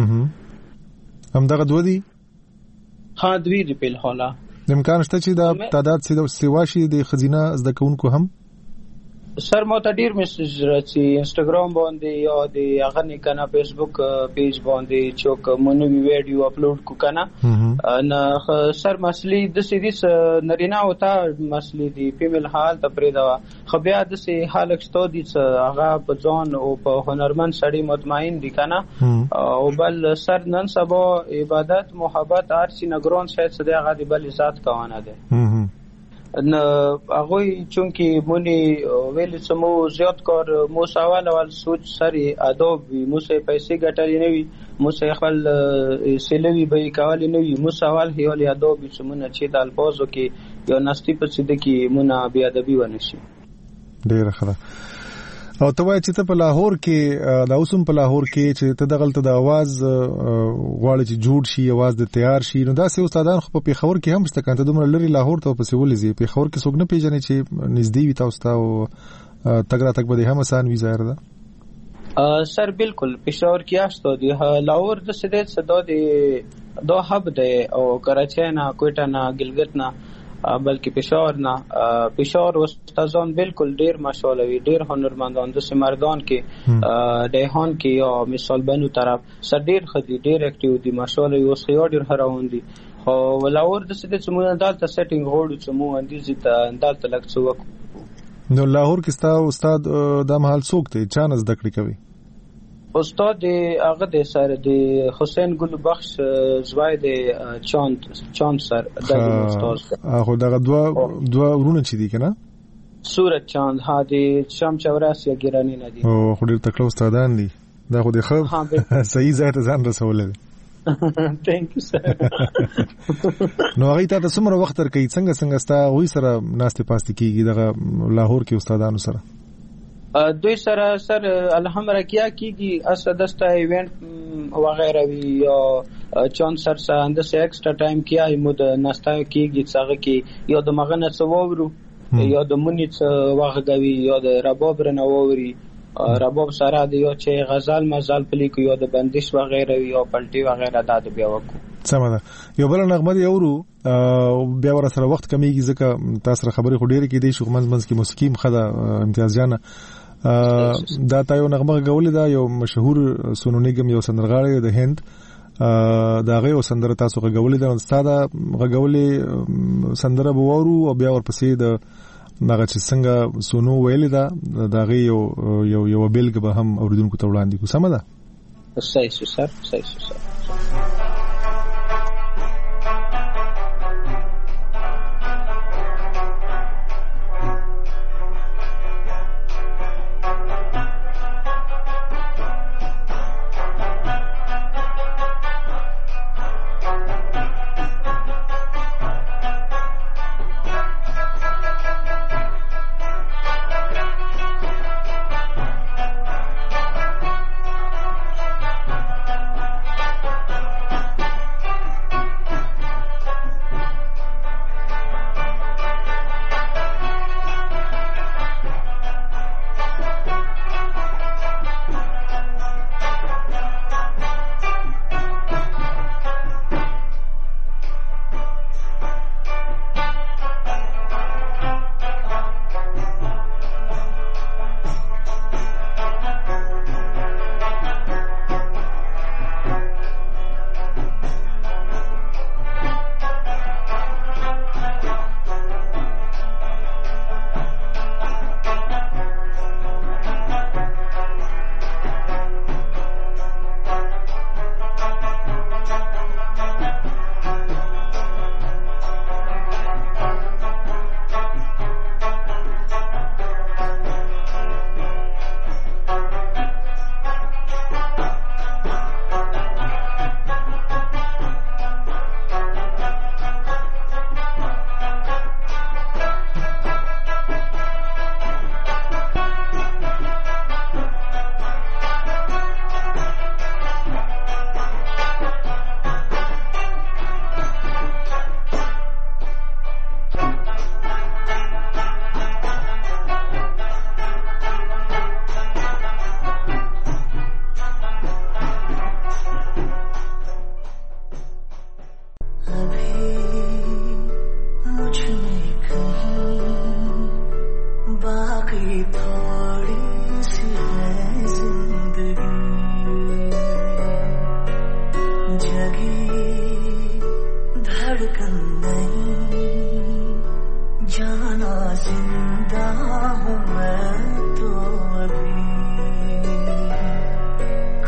هم دغه دوه دي ها دوی دی په حاله د امکان شته چې دا تعداد سیوا شي د خزینه زده کوونکو هم سر مو ته ډیر میسج راځي انستګرام باندې یا د هغه نه کنه فیسبوک پیج باندې چوک مونږ ویډیو اپلوډ کو کنه نه سر مسلې د سیدیس نرینا وتا مسلې دی فیمیل حال ته پرې دا خو بیا د سي حالک ستو دي هغه په ځان او په هنرمند سړی مطمئن دي کنه او بل سر نن سبا عبادت محبت ارشي نګرون شاید څه دی هغه دی بل ذات کوانه ده نه هغه چونکی مونږ ویل سمو زیات کار مو سوال اول سوچ سری ادب مو سه پیسې ګټلې نه وي مو سه خپل سلوي به کول نه وي مو سوال هیول ادب سمونه چې د الفاظو کې یو نستی په سید کې مونږ بیا ادبي ونشي ډیر ښه او ته وایې چې ته په لاهور کې دا اوسم په لاهور کې چې ته دغلت د आवाज غواړي چې جوړ شي आवाज د تیار شي نو دا سه استادان خو په پیښور کې هم شته کنه دومره لري لاهور ته په سیول زی پیښور کې څوک نه پیژنې چې نږدې وي تاسو ته او تګرا تک به هم آسان وي ظاهر ده سر بالکل پیښور کې آشته دی لاهور د سده صدا دی دو حب دی او کراچۍ نه کوټه نه ګلګت نه بلکې پېښور استادان بالکل ډیر ماشاءالله ډیر هنرمندان د سمردان کې دیهان کې یا مثال بنو طرف سر ډیر خدي ډیر اکټیو دي ماشاءالله اوس خو ډیر هراون دي او ولاور د سده چې مونږ دالته سیټینګ غوړو چې مونږ اندیزي ته دالته لګ څوک نو لاهور کې ستا استاد د محل څوک دی چا نس دکړی کوي استاد هغه د سر د حسین ګل بخش زوی د چاند سر د استاد هغه دغه دوا ورونه چي دي کنه صورت چاند ها د شام چوراس یا ګرانی نه دي او خو ډیر تکړه استادان دي دا خو د خو صحیح ځای ته ځان رسول دي thank you sir نو هغه ته څومره وخت تر کوي څنګه ستا وې سره ناشته پاستې کیږي دغه لاهور کې استادانو سره دوی سره سر الحمدلله کیا کیږي اسدسته ایونت وغیرہ وی یا چون سر ساند سے ایکسټرا ټایم کیا مود ناشته کیږي څنګه کی یا د مغنه څوورو یا د مونیت واغوي یا د رباب رنووري رباب سره دی یا چې غزل مزل پلیکو یا د بندش وغیرہ یا پلټي وغیرہ د بیا وکړو سمه یو بل نغمه دی اورو بیا ور سره وخت کمیږي ځکه تاسو خبرې خو ډېر کې دی شو منځ کې موسیقي مخه امتیاز جان دا تا یو نغمه غولې دا یو مشهور سونو نګم یو سندرغاړی د هند دا غي سندره تاسو غولې دا استاد غولې سندره بوورو او بیا ورپسې د نغه چې څنګه سونو ویلې دا غي یو بیلګه به هم اوریدونکو ته وړاندې کو سم ده صحیح سر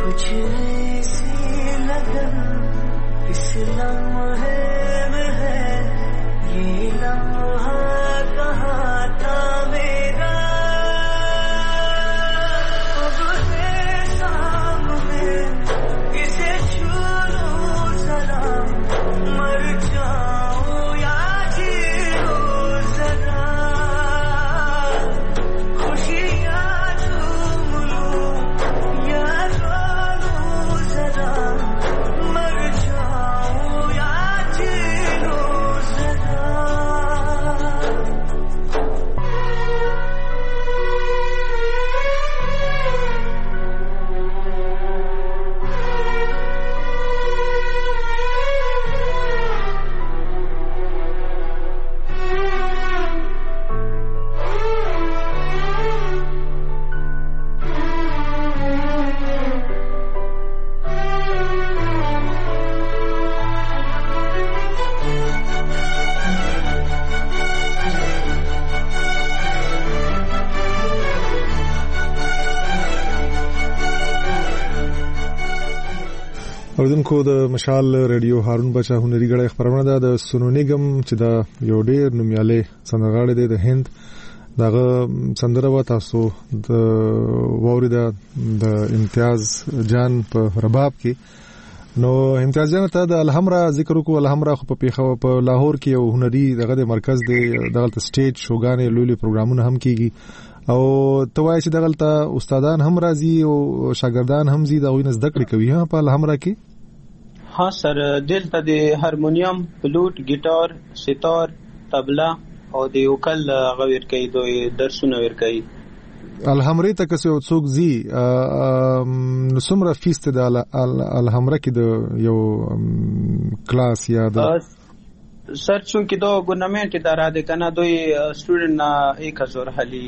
कुछ ऐसी लगन इस लम्हे में है, ये लम्हा कहाँ था मेरा, अब है सामने इसे छू लूं जरा, मर जाऊं या जी लूं जरा, खुशियाँ झूम लूं या रो लूं जरा, मर जाऊं या जी लूं जरा। اوریدونکو د مشال ریډیو هارون بچا هنري غړي خبرونه ده د سونو نګم چې دا یو ډېر نومیاله سندرغاړی دی د هند دغه سندره و تاسو د ووري د امتیاز جان په رباب کې نو امتیاز جان ته د الحمرا ذکر کو الحمرا خو په پیښو په لاهور کې یو هنري دغه د مرکز دی دغه سټیج شوګانې لولي پروګرامونه هم کیږي او توای چې دغه استادان هم راځي او شاګردان هم زی دغه نس دکړي کوي ها په الحمرا کې. ها سر دلته د هارمونیم، فلوټ، ګیټار، ستار، طبله او د وکل غویر کوي دوی درسونه ور کوي. الحمرا ته که څوک زی نسمره فیست د الحمرا کې د یو کلاس یا د سر چونکی دو گورنمنت اداره ده کنه دوی سټوډنټ 1000 حلی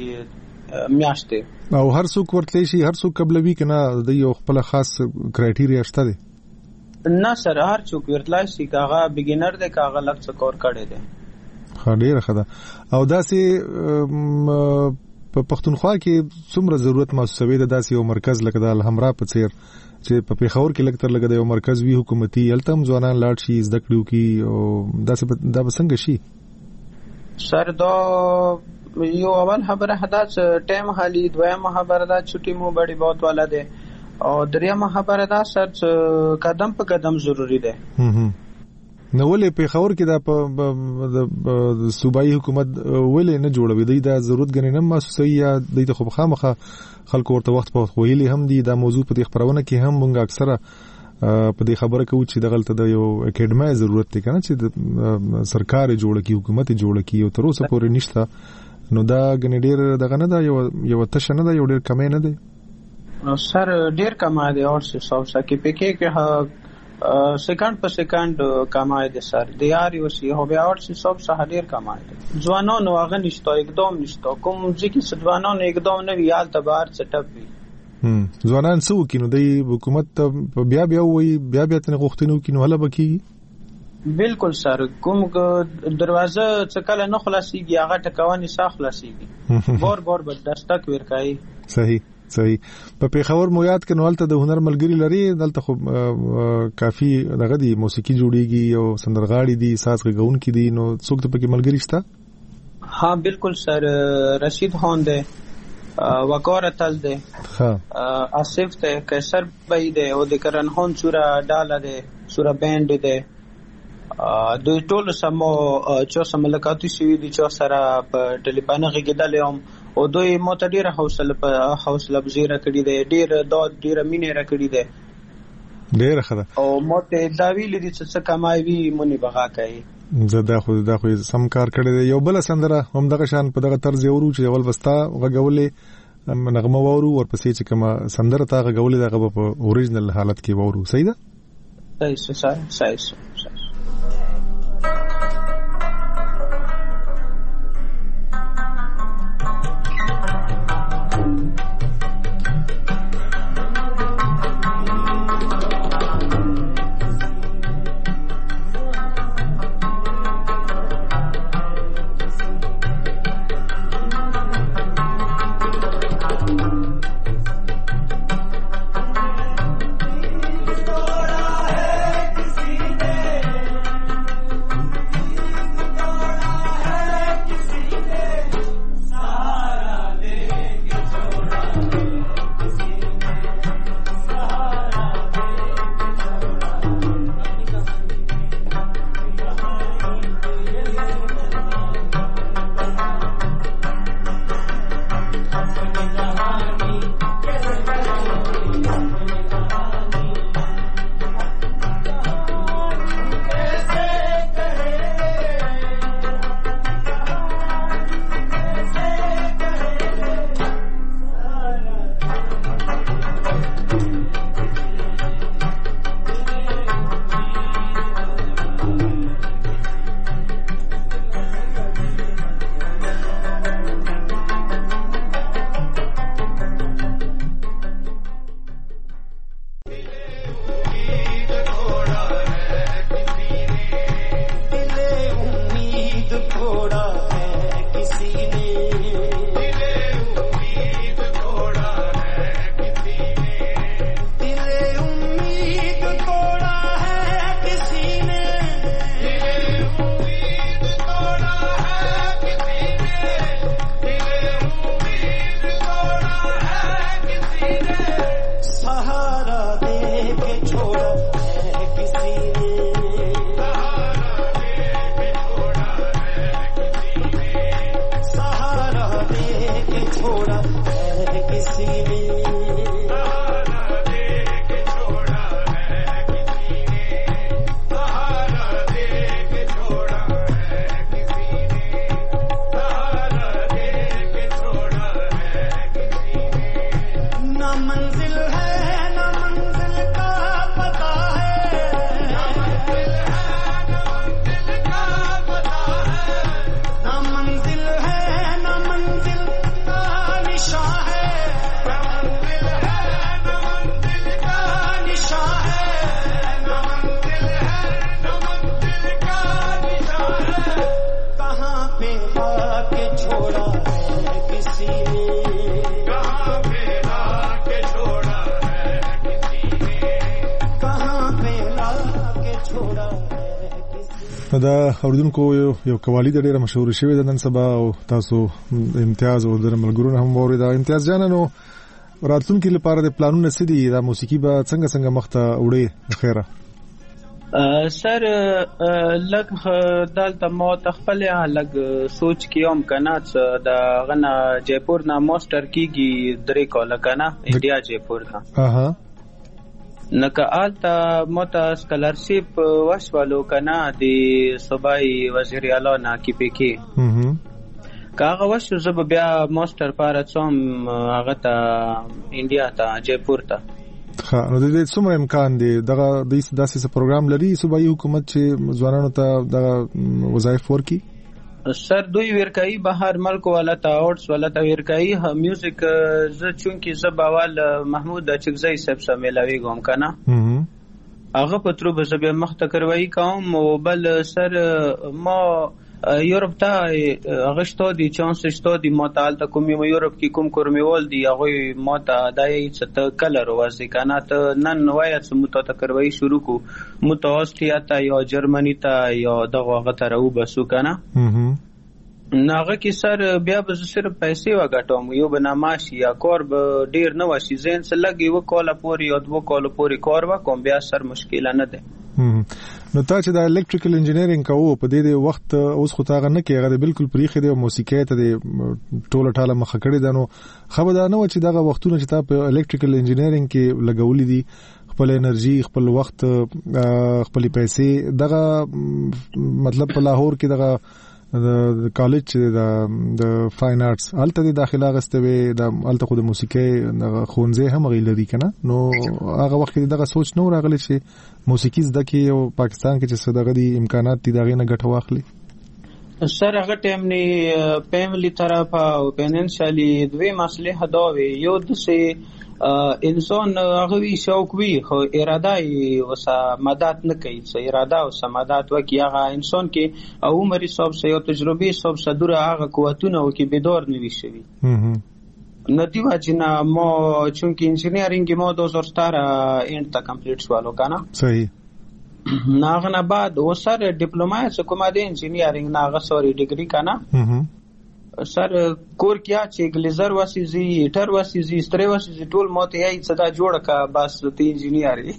میاشته او هر څوک ورتلی شي هر څوک قبلوي کنه د یو خپل خاص کرایټیریا شته دي. نه سر هر څوک ورتلای شي کاغه بګینر ده کاغه لک سکور کړي ده. ډیره ښه ده او داسې په پښتونخوا کې څومره ضرورت محسوسوي د داسې یو مرکز لکه د الحمرا په څیر چې په پیښور کې لکتر لګا د یو مرکز وی حکومتي التم ځوانان لاړ شي زده کړو کی او داسې دا بسنګ شي. سر دا یو اول خبره حدث ټیم حالي دویم خبره دا چټي مو بڑی بہت والا ده او دریم خبره دا سر قدم په قدم ضروری ده. نو ولې پیښور کې د صوبایي حکومت ولې نه جوړوي دی دا ضرورت غنې نه محسوسي یا د خو خامخه خلکو ورته وخت په وخت ویلي هم دي دا موضوع په دې خبرونه کې هم مونږ اکثره په دې خبره کوو چې دغلت د یو اکیډمي ضرورت دی کنه چې د سرکاري جوړ کی حکومت جوړ کی او تر اوسه پورې نشته نو دا غنې ډیر دغه نه دا یو تشه نه دا یو ډیر کمې نه دی. سر ډیر کمای دی اور څه سو سکه پکې کې سکند په سکند کمای دي سر د یار یو سی هو بیا اور څه سب سه ډیر کمای دي. ځوانانو هغه نشته اقدام نشته کوم ځکه ځوانانو اقدام نه ویال تبار چټپ وي. ځوانان څو کینو د حکومت بیا وي بیا تنه غوښتنو کینو هله بکی. بالکل سر کوم دروازه څکل نه خلاصيږي هغه ټکوانی سا خلاصيږي بار بد دستک ورکای. صحیح په پیښور مو یاد کنه ولته د هنر ملګری لري دلته خو کافي دغه دی موسیقي جوړیږي او سندرغاړي دي ساز غونکي دي نو څوک ته پکې ملګری شته؟ ها بالکل سر رشید خان ده وقار تل ده آصف ده کیسر بای ده او د کرن خان چورا ډاله ده چورا بند ده دوی ټول سمو چې سملکاتي شوی دي چې سره په ټلیفون غږیدل هم او دوی مت ډیره حوصله بزیره کړی دی ډیره مینه را کړی دی ډیره خدا او مت دا ویل دي چې کمای وی مونږ بغا کوي. زدا خو سم کار کړی دی. یو بل سندره هم دغه شان په دغه طرز یورو چې اول وستا غږولې نغمه وورو ورپسې چې کومه سندره تا غږولې دغه په اوریجنل حالت کې وورو. صحیح ده صحیح. دا اوردونکو یو قوالی د ډیره مشهور شوی د نن سبا او تاسو امتیاز او د ملګرو هم وره دا امتیاز جانانو راتلونکي لپاره د پلانونو سدي د موسیقي به څنګه مخته وړي خیره سر لګ دالته مو تخپل لګ سوچ کیوم کنه د غنا جیپور نا ماستر کیږي درې کوله کنه انډیا جیپور نا نکه آلتا موتا سکالرشپ وشوالو کنا دی صوبای وزیر اعلی نا کی پکی کاغه وشو زب بیا ماستر پارڅوم هغه ته انډیا ته جیپور ته ها نو د دې څومره امکان دی دغه د داسې پروګرام لري صوبایي حکومت چې ځوانانو ته د وظایف ورکي سر دوی ورکای بهر ملک والا تا اورس والا تا ورکای میوزیک ز چونکی زباوال محمود چغزی صاحب سره ملاوي کوم کنه هغه پترو به زبې مخته کوي کوم بل سر ما یورپ ته غشتو دي چانس شتو دي متعال ته کوم یورپ کې کوم کورمیول دي هغه ماته دای څه کلر واسي کنه ته نن وایي چې متته کوي شروع کو متوسطیا ته یا جرمنی ته یا دغه غته راو بسو کنه ناغه کې سر بیا به صرف پیسې وګټوم یو بناماش یا کور به ډیر نه وشي زین څه لګي وکوله پوری او دو کوله پوری کور وکوم بیا سر مشکل نه ده نو تا چې د الکتریکل انجینیرینګ کوو په دې وخت اوس خو تاغه نه کېغه د بالکل پریخي د موسیقي ته د ټوله ټاله مخ کړی دنو خبر دا نه و چې دغه وختونه چې تا په الکتریکل انجینیرینګ کې لګولې دي خپل انرژي خپل وخت خپل پیسې دغه مطلب په لاهور کې دغه د کالج د فاین آرټس الته داخله غستوي د الته خو د موسیقي خونځه هم غیلري کنه نو هغه وخت دغه سوچ نو راغلی چې موسیقي زده کی او پاکستان کې چې صدغه دي امکانات دي دغه نه ګټه واخلي سر هغه ټیم نه فیملی طرف او فینانشلی دوی مسلې هداوي یو د سه انسان هغه وی شوق وی خو اراده وسه مدد نه کوي چې اراده او سمادات وکي هغه انسان کې او عمر حساب سه یو تجربه حساب صدور هغه قوتونه وکي بدور نه وی شوی ندیو اجنا مو چونکی انجینیرینګ مو 2017 اند تا کمپلیټ شوالو کنه صحیح ناغه بعد وسره ډیپلوما څه کومه د انجینیرینګ ناغه سوري ډیګری کنه سر کور کیا چې گلیزر واسیزي هیټر واسیزي استری واسیزي ټول موته یې صدا جوړ کا بس ته انجینیری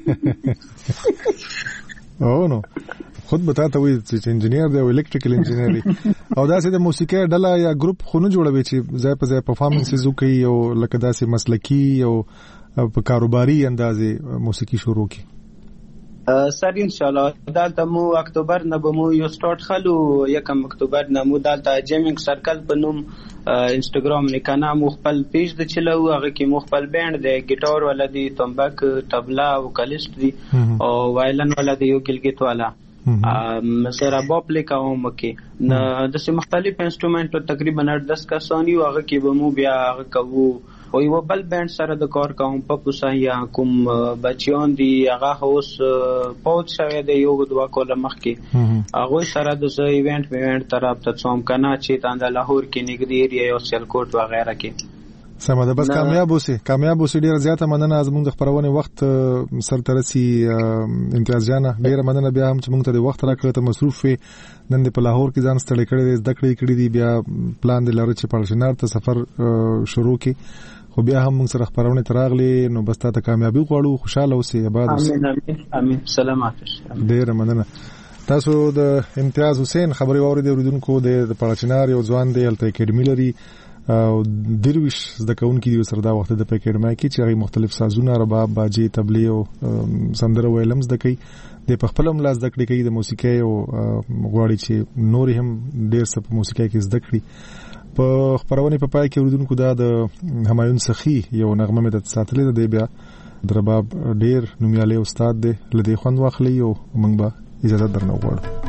او نو خود بتاته وي چې انجینیر دی او الکتریکل انجینری او داسې د موسیقي ډله یا ګروپ خونه جوړوي چې ځای په ځای پرفارمنسز کوي او لکه داسې مسلکی او په کاروباري اندازې موسیقي شروع کی سر ان شاء الله دالته مو اکتوبر نه به مو یو سٹارټ خلو یکم اکتوبر نه مو دالته جیمینګ سرکل په نوم انستګرام نه کنه مو خپل پیج د چلو هغه کې مو خپل بینډ د ګیټار ولا دی تمبک طبلا او کلیست دی او وایلن ولا دی یو ګلګیت والا سره باب لیکاوم کې د مختلف انسټرومنټ تقریبا 10 کسانی هغه کې به مو بیا هغه کوو او یو بل بند سره د کار کوم په پوسا یا کوم بچیان دی هغه اوس پوت شوی دی یو دوه کال مخکې هغه سره د ایونت طرف ته څوم کنه چې تاند لاهور کې نګدیر یا سیالکوټ وغیرہ کې سمه ده. بس کامیاب اوسې ډیر زیاته مننه زموږ د خبرونه وخت سر ترسي امتیاز جانه ډیر مننه بیا هم چې موږ ته د وخت راکړه ته مصروف وي نن په لاهور کې ځان ستړي کړی د زده کړې کړې دي بیا پلان دی لري چې پړشنار ته سفر شروع کړي خو بیا هم موږ سره خبرونه تراغلي نو بس ته کامیابی غواړو خوشاله اوسې آباد اوسې. امين سلامات. ډیر مننه. تاسو د امتیاز حسین خبري واورید اوریدونکو د پړشنار یو ځوان دی هلته اکیډمي لري او درویش زده کوونکي دی سره دا وخت د اکیډمي کې چې هغه مختلف سازونه رباب باجي تبلی او سندره ویلم زده کوي د خپل ملاز زده کړي کوي د موسیقي او غواړي چې نور هم ډیر څه په موسیقي کې زده کړي. په خبرونه په پای کې اوریدونکو دا د همایون سخی یو نغمه مې د ساتلې د بیا د رباب ډیر نومیاله استاد دی لدی خوند واخلي او موږ به اجازه درنه وغواړو.